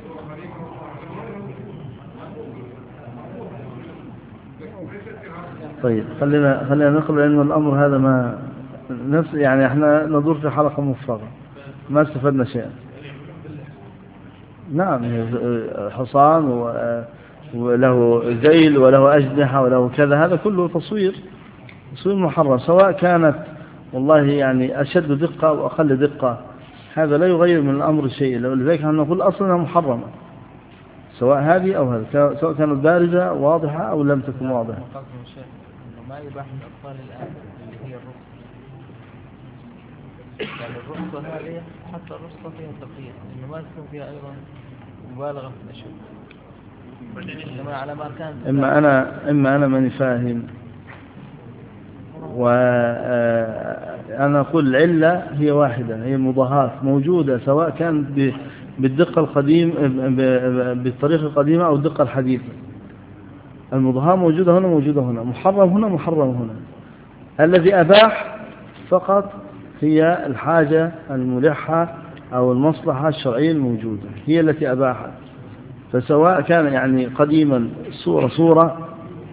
طيب خلينا نقل، لأن الأمر هذا ما نفس يعني احنا ندور في حلقة مفرغة ما استفدنا شيئا. نعم، حصان وله ذيل وله أجنحة وله كذا، هذا كله تصوير محرم، سواء كانت والله يعني أشد دقة أو أقل دقة، هذا لا يغير من الأمر شيء. لذلك نقول أصلا محرمة سواء هذه أو هذا، سواء كانت بارزة واضحة أو لم تكن واضحة. ما يباح للأطفال الآن اللي هي الرخصة، يعني الرخصة هذه حتى الرخصة فيها تقييد، إنه ما تكون فيها أيضا مبالغة في الأشياء. إنما على ما كان إما أنا ماني فاهم، وأنا أقول العلة هي واحدة، هي المضاهاة موجودة، سواء كانت بالدقة القديم بالطريقة القديمة أو الدقة الحديثة. المضاهاة موجودة هنا، محرم هنا. الذي أباح فقط هي الحاجة الملحة أو المصلحة الشرعية الموجودة، هي التي أباحت. فسواء كان يعني قديما صورة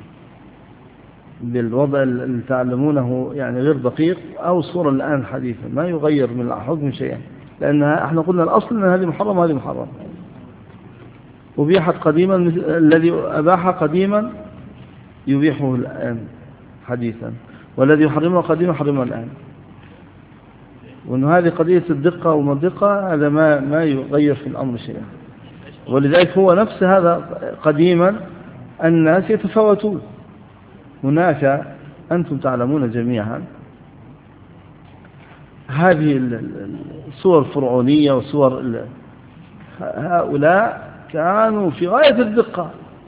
بالوضع اللي تعلمونه يعني غير دقيق، أو صورة الآن حديثا، ما يغير من الحكم شيئا، لأنها احنا قلنا الأصل أن هذه محرم وهذه محرم. أبيحت قديما، الذي أباح قديما يبيحه الآن حديثا، والذي يحرمه قديما يحرمه الآن. وأن هذه قضية الدقة وما الدقة هذا ما يغير في الأمر شيئا. ولذلك هو نفس هذا قديما الناس يتفاوتون. هناك أنتم تعلمون جميعا هذه الصور الفرعونية وصور هؤلاء كانوا في غاية الدقة،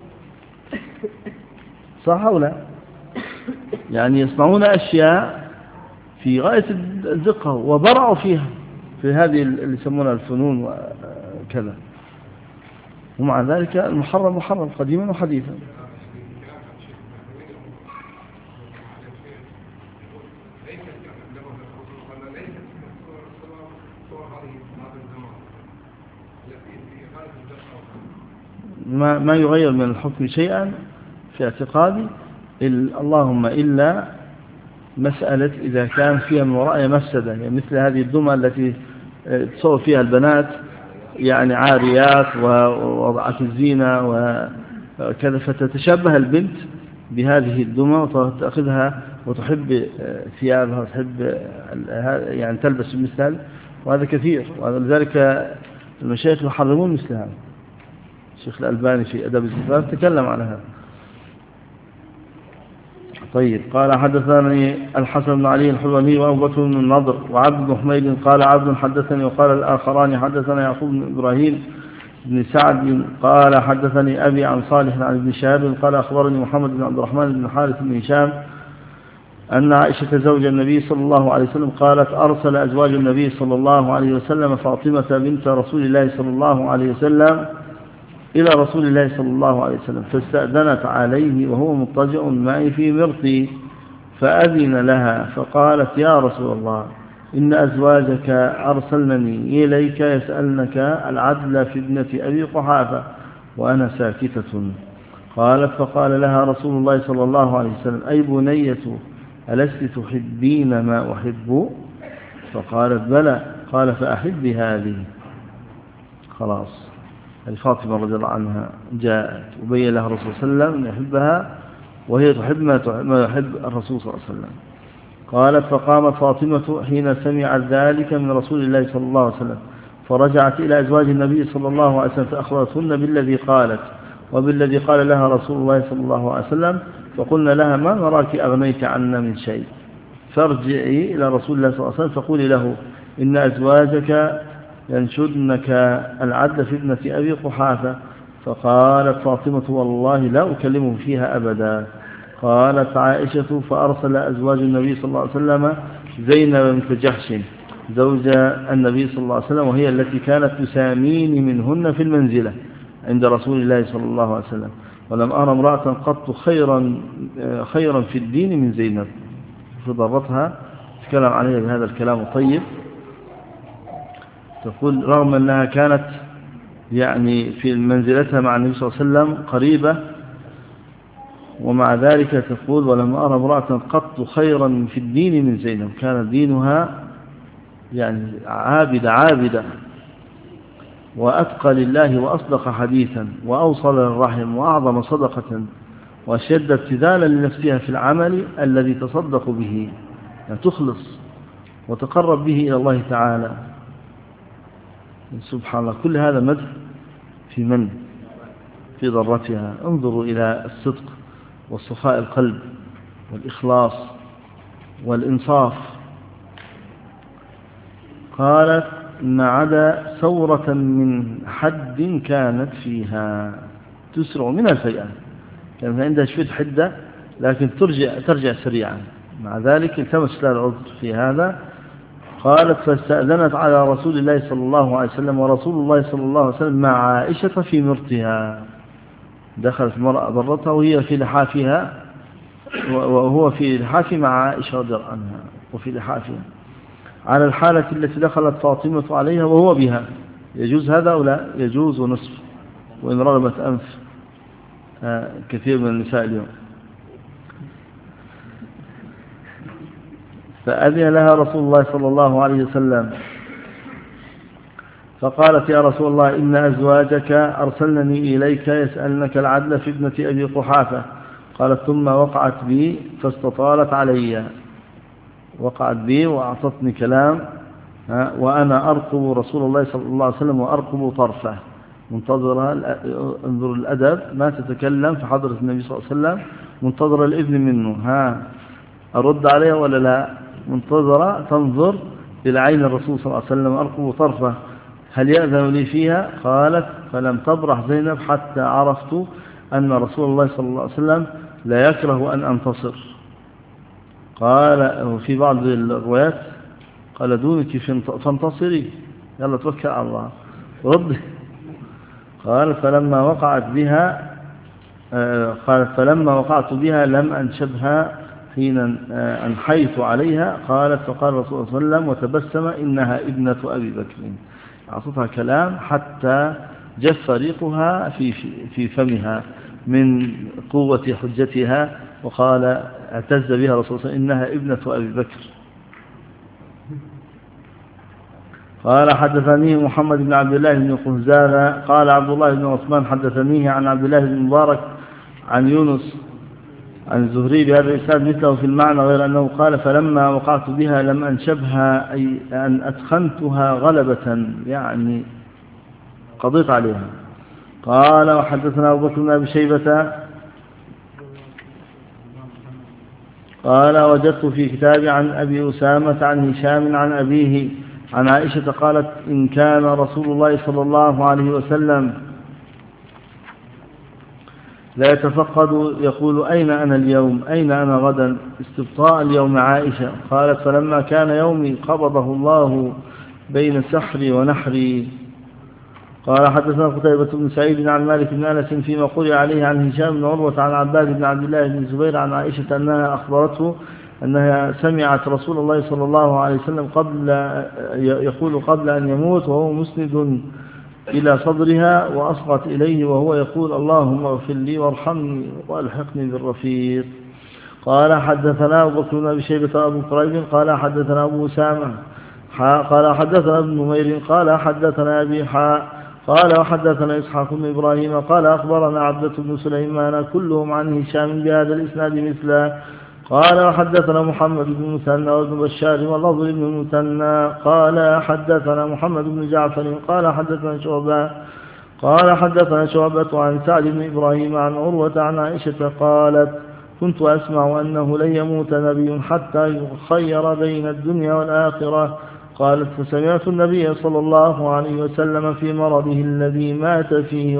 صح أو لا؟ يعني يصنعون أشياء في غاية الدقة وبرعوا فيها في هذه اللي يسمونها الفنون وكذا، ومع ذلك المحرم محرم قديما وحديثا. ما يغير من الحكم شيئا في اعتقادي، اللهم إلا مسألة إذا كان فيها من وراء مفسدة، يعني مثل هذه الدمى التي تصور فيها البنات يعني عاريات ووضعت الزينة وكذا، فتتشبه البنت بهذه الدمى وتأخذها وتحب ثيابها وتحب يعني تلبس مثل هذا، وهذا كثير. ولذلك المشايخ يحرمون مثل هذا. الشيخ الألباني في أدب الزفاف تكلم على هذا. طيب، قال حدثني الحسن بن علي الحلواني وأبو بكر بن النضر وعبد بن حميد قال عبد حدثني، وقال الآخران حدثنا يعقوب بن إبراهيم بن سعد قال حدثني أبي عن صالح عن ابن شهاب قال أخبرني محمد بن عبد الرحمن بن حارث بن هشام أن عائشة زوج النبي صلى الله عليه وسلم قالت أرسل أزواج النبي صلى الله عليه وسلم فاطمة بنت رسول الله صلى الله عليه وسلم إلى رسول الله صلى الله عليه وسلم، فاستأذنت عليه وهو مضطجع معي في مرطي، فأذن لها فقالت يا رسول الله إن أزواجك أرسلنني إليك يسألنك العدل في ابنة أبي قحافة وأنا ساكتة. قالت فقال لها رسول الله صلى الله عليه وسلم أي بنية ألست تحبين ما أحب؟ فقالت بلى. قال فأحب هذه. خلاص، فاطمة رضي الله عنها جاءت وبين لها الرسول صلى الله عليه وسلم أن يحبها وهي تحب ما يحب الرسول صلى الله عليه وسلم. قالت فقامت فاطمة حين سمعت ذلك من رسول الله صلى الله عليه وسلم، فرجعت إلى أزواج النبي صلى الله عليه وسلم فأخبرتهن بالذي قالت وبالذي قال لها رسول الله صلى الله عليه وسلم، فقلنا لها ما نراك أغنيت عنا من شيء، فارجعي إلى رسول الله صلى الله عليه وسلم فقولي له إن أزواجك ينشدنك العدل في ابنة أبي قحافة. فقالت فاطمة والله لا أكلمه فيها أبدا. قالت عائشة فأرسل أزواج النبي صلى الله عليه وسلم زينب بنت جحش زوج النبي صلى الله عليه وسلم، وهي التي كانت تساميني منهن في المنزلة عند رسول الله صلى الله عليه وسلم، ولم أرى امرأة قط خيرا في الدين من زينب. في ضرتها تكلم عليها بهذا الكلام الطيب. تقول رغم أنها كانت يعني في منزلتها مع النبي صلى الله عليه وسلم قريبة، ومع ذلك تقول ولم أرى امرأة قط خيرا في الدين من زينب. كان دينها يعني عابدة وأتقى لله وأصدق حديثا وأوصل للرحم وأعظم صدقة وأشد ابتذالا لنفسها في العمل الذي تصدق به، يعني تخلص وتقرب به إلى الله تعالى. سبحان الله، كل هذا مدح في ضرتها. انظروا إلى الصدق والصفاء القلب والإخلاص والإنصاف. قالت ما عدا ثورة من حد كانت فيها تسرع من الفيئة، كان عندها شوية حدة لكن ترجع سريعا، مع ذلك التمس لها العذر في هذا. قالت فاستأذنت على رسول الله صلى الله عليه وسلم، ورسول الله صلى الله عليه وسلم مع عائشة في مرتها. دخلت المرأة ضرتها وهي في لحافها، وهو في لحافه مع عائشة رضي الله عنها وفي لحافها، على الحالة التي دخلت فاطمة عليها وهو بها. يجوز هذا أو لا؟ يجوز ونصف، وإن رغبت أنف كثير من النساء اليوم. فأذن لها رسول الله صلى الله عليه وسلم فقالت يا رسول الله إن أزواجك أرسلني إليك يسألنك العدل في ابنة أبي قحافة. قالت ثم وقعت بي فاستطالت علي، وقعت بي وأعطتني كلام وأنا أرقب رسول الله صلى الله عليه وسلم وأرقب طرفه منتظرة. انظر الأدب، ما تتكلم في حضرة النبي صلى الله عليه وسلم، منتظرة الابن منه، أرد عليها ولا لا؟ منتظرة تنظر إلى عين الرسول صلى الله عليه وسلم أرقب طرفه هل يأذن لي فيها؟ قالت فلم تبرح زينب حتى عرفت أن رسول الله صلى الله عليه وسلم لا يكره أن أنتصر. قال في بعض الروايات قال دونك فانتصري، يلا توكل على الله رد. قال فلما وقعت بها لم أنشبها حين أنحيت عليها. قالت فقال الرسول صلى الله عليه وسلم وتبسم إنها ابنة أبي بكر. أعطتها كلام حتى جف ريقها في فمها من قوة حجتها، وقال اعتز بها الرسول صلى الله عليه وسلم إنها ابنة أبي بكر. قال حدثني محمد بن عبد الله بن قهزان قال عبد الله بن عثمان حدثنيه عن عبد الله بن مبارك عن يونس عن الزهري بهذا الإسناد مثله في المعنى، غير أنه قال فلما وقعت بها لم أنشبها، أي أن أدخنتها غلبة، يعني قضيت عليها. قال وحدثنا أبو بكر بن أبي شيبة قال وجدت في كتابي عن أبي أسامة عن هشام عن أبيه عن عائشة قالت إن كان رسول الله صلى الله عليه وسلم لا يتفقد يقول أين أنا اليوم أين أنا غدا استبطاء اليوم عائشة. قالت فلما كان يومي قبضه الله بين سحري ونحري. قال حدثنا قتيبة بن سعيد عن مالك بن أنس فيما قرئ عليه عن هشام بن عروة عن عباد بن عبد الله بن الزبير عن عائشة أنها أخبرته أنها سمعت رسول الله صلى الله عليه وسلم يقول قبل أن يموت وهو مسند إلى صدرها وأصغت إليه وهو يقول اللهم اغفر لي وارحمني والحقني بالرفيق. قال حدثنا أبو بكر بن أبي شيبة أبو قريب قال حدثنا أبو أسامة قال حدثنا ابن نمير قال حدثنا أبي قال وحدثنا إسحاق بن إبراهيم قال أخبرنا عبدة بن سليمان كلهم عن هشام بهذا الإسناد مثله. قال وحدثنا محمد بن مثنى وابن بشار واللفظ بن المثنى قال حدثنا محمد بن جعفر قال حدثنا شعبة عن سعد بن إبراهيم عن عروة عن عائشة قالت كنت أسمع أنه لن يموت نبي حتى يخير بين الدنيا والآخرة. قالت فسمعت النبي صلى الله عليه وسلم في مرضه الذي مات فيه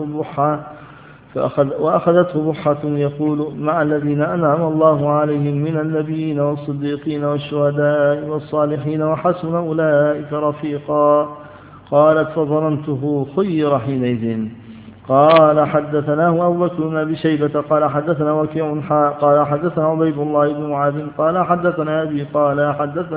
وأخذته بحة يقول مع الذين أنعم الله عليهم من النبيين والصديقين والشهداء والصالحين وحسن أولئك رفيقا. قالت فظننته خير حينئذ. قال حدثناه أبو بكر بن أبي شيبة قال حدثنا وكيع قال حدثنا عبيد الله بن معاذ قال حدثنا أبي قال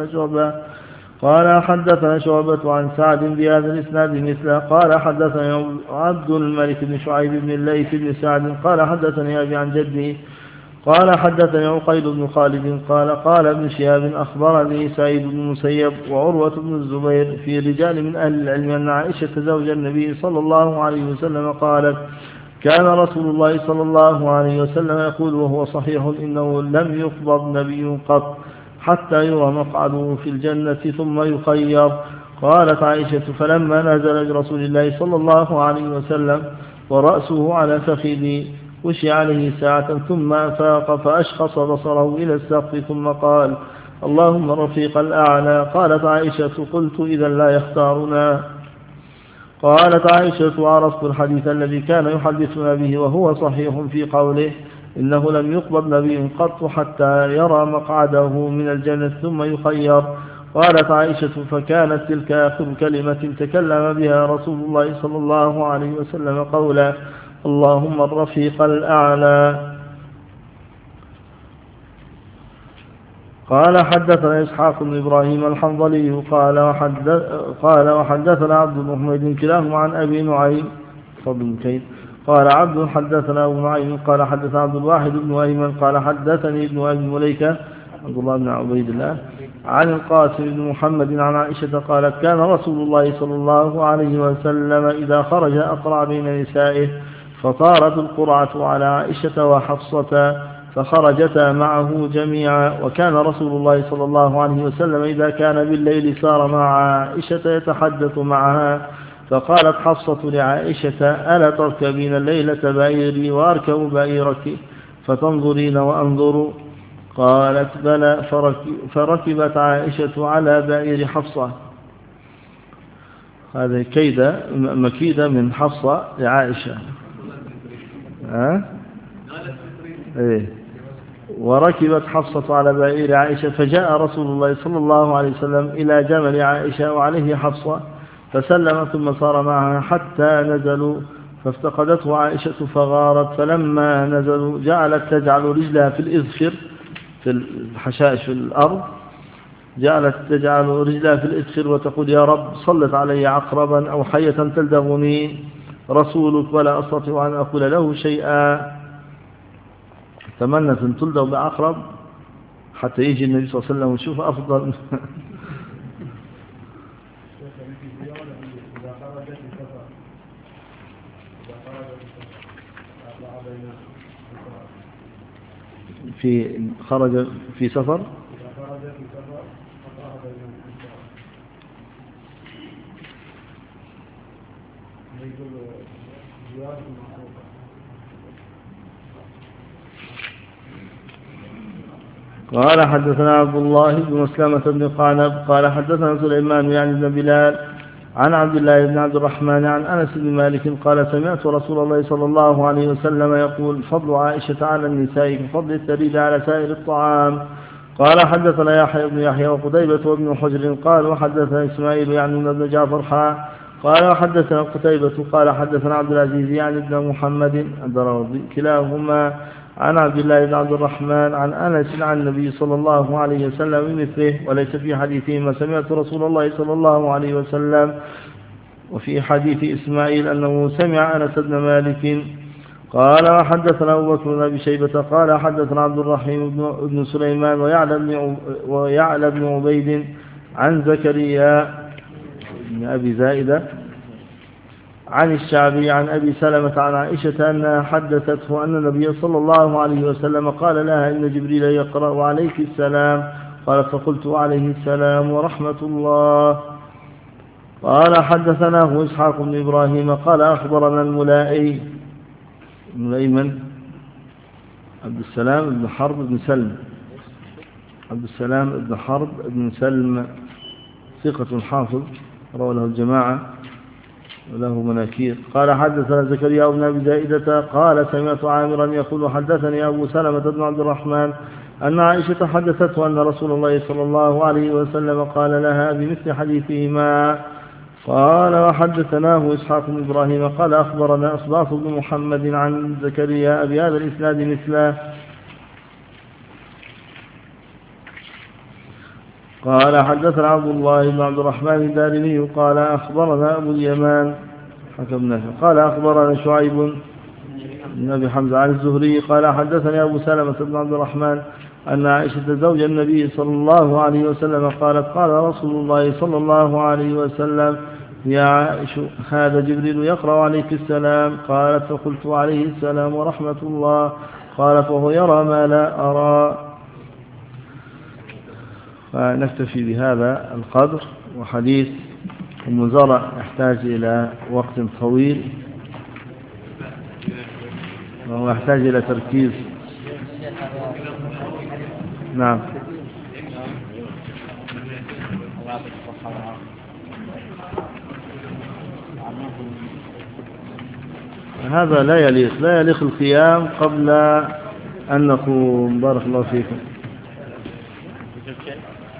حدثنا شعبة عن سعد بهذا الإسناد مثله قال حدثنا عبد الملك بن شعيب بن الليث بن سعد قال حدثني أبي عن جده قال حدثني عقيل بن خالد قال ابن شهاب أخبرني سعيد بن المسيب وعروة بن الزبير في رجال من أهل العلم أن عائشة زوج النبي صلى الله عليه وسلم قالت كان رسول الله صلى الله عليه وسلم يقول وهو صحيح إنه لم يقبض نبي قط حتى يرى مقعده في الجنة ثم يخير. قالت عائشة فلما نزل برسول الله صلى الله عليه وسلم ورأسه على فخذي وشي عليه ساعة ثم أفاق فأشخص بصره إلى السقف ثم قال اللهم الرفيق الأعلى. قالت عائشة قلت إذا لا يختارنا. قالت عائشة عرفت الحديث الذي كان يحدثنا به وهو صحيح في قوله إنه لم يقبض نبي قط حتى يرى مقعده من الجنة ثم يخير. قالت عائشة فكانت تلك آخر كلمة تكلم بها رسول الله صلى الله عليه وسلم قولا اللهم الرفيق الأعلى. قال حدثنا إسحاق بن إبراهيم الحنظلي قال وحدثنا عبد بن حميد كلاهما عن أبي نعيم فضل كيد قال عبد حدثنا أبو نعيم قال حدثنا عبد الواحد بن أيمن قال حدثني ابن أبي مليكة عبد الله بن عبيد الله عن القاسم بن محمد عن عائشة قالت كان رسول الله صلى الله عليه وسلم إذا خرج أقرع بين نسائه فطارت القرعة على عائشة وحفصة فخرجتا معه جميعا. وكان رسول الله صلى الله عليه وسلم إذا كان بالليل سار مع عائشة يتحدث معها فقالت حفصة لعائشة ألا تركبين الليلة بائري وأركب بائرك فتنظرين وأنظر؟ قالت بلى فركبت عائشة على بائر حفصة. هذه كيدة مكيدة من حفصة لعائشة إيه. وركبت حفصة على بائر عائشة فجاء رسول الله صلى الله عليه وسلم إلى جمل عائشة وعليه حفصة فسلم ثم صار معها حتى نزلوا فافتقدته عائشة فغارت فلما نزلوا جعلت تجعل رجلها في الإذخر في الحشائش في الأرض جعلت تجعل رجلها في الإذخر وتقول يا رب صلت علي عقربا أو حية تلدغني رسولك ولا أستطيع أن أقول له شيئا. تمنت أن تلدغ بعقرب حتى يجي النبي صلى الله عليه وسلم ويشوف أفضل. خرج في سفر قال حدثنا عبد الله بن مسلمة بن قعنب قال حدثنا سليمان يعني بن بلال عن عبد الله بن عبد الرحمن عن أنس بن مالك قال سمعت رسول الله صلى الله عليه وسلم يقول فضل عائشة على النساء كفضل الثريد على سائر الطعام. قال حدثنا يحيى بن يحيى وقتيبة وابن حجر قال وحدثنا إسماعيل يعني بن جعفر قال وحدثنا قتيبة قال حدثنا عبد العزيز يعني بن محمد الدراوردي كلاهما عن عبد الله بن عبد الرحمن عن أنس عن النبي صلى الله عليه وسلم مثله وليس في حديثهما سمعت رسول الله صلى الله عليه وسلم. وفي حديث إسماعيل أنه سمع أنس بن مالك قال وحدثنا أبو بكر بن أبي شيبة قال حدثنا عبد الرحيم بن سليمان ويعلى بن عبيد عن زكريا بن أبي زائدة عن الشعبي عن أبي سلمة عن عائشة أنها حدثته أن النبي صلى الله عليه وسلم قال لها إن جبريل يقرأ عليك السلام قال فقلت عليه السلام ورحمة الله. قال حدثناه إسحاق بن إبراهيم قال أخبرنا الملائي من عبد السلام بن حرب بن سلم عبد السلام بن حرب بن سلم ثقة حافظ روى له الجماعة وله مناكير. قال حدثنا زكريا بن أبي زائدة قال سمعت عامرا يقول حدثني أبو سلمة بن عبد الرحمن أن عائشة حدثته أن رسول الله صلى الله عليه وسلم قال لها بمثل حديثهما قال وحدثناه إسحاق بن إبراهيم قال أخبرنا أصباط بن محمد عن زكريا بهذا الإسناد مثله. قال حدثنا عبد الله بن عبد الرحمن الدارمي قال أخبرنا أبو اليمان حكم نافع قال أخبرنا شعيب بن أبي حمزة عن الزهري قال حدثني أبو سلمة بن عبد الرحمن أن عائشة زوج النبي صلى الله عليه وسلم قالت قال رسول الله صلى الله عليه وسلم يا عائشة هذا جبريل يقرأ عليك السلام. قالت فقلت عليه السلام ورحمة الله. قالت وهو يرى ما لا أرى. فنكتفي بهذا القدر. وحديث أم زرع يحتاج إلى وقت طويل وهو يحتاج إلى تركيز. نعم. هذا لا يليق القيام قبل أن نقوم. بارك الله فيكم.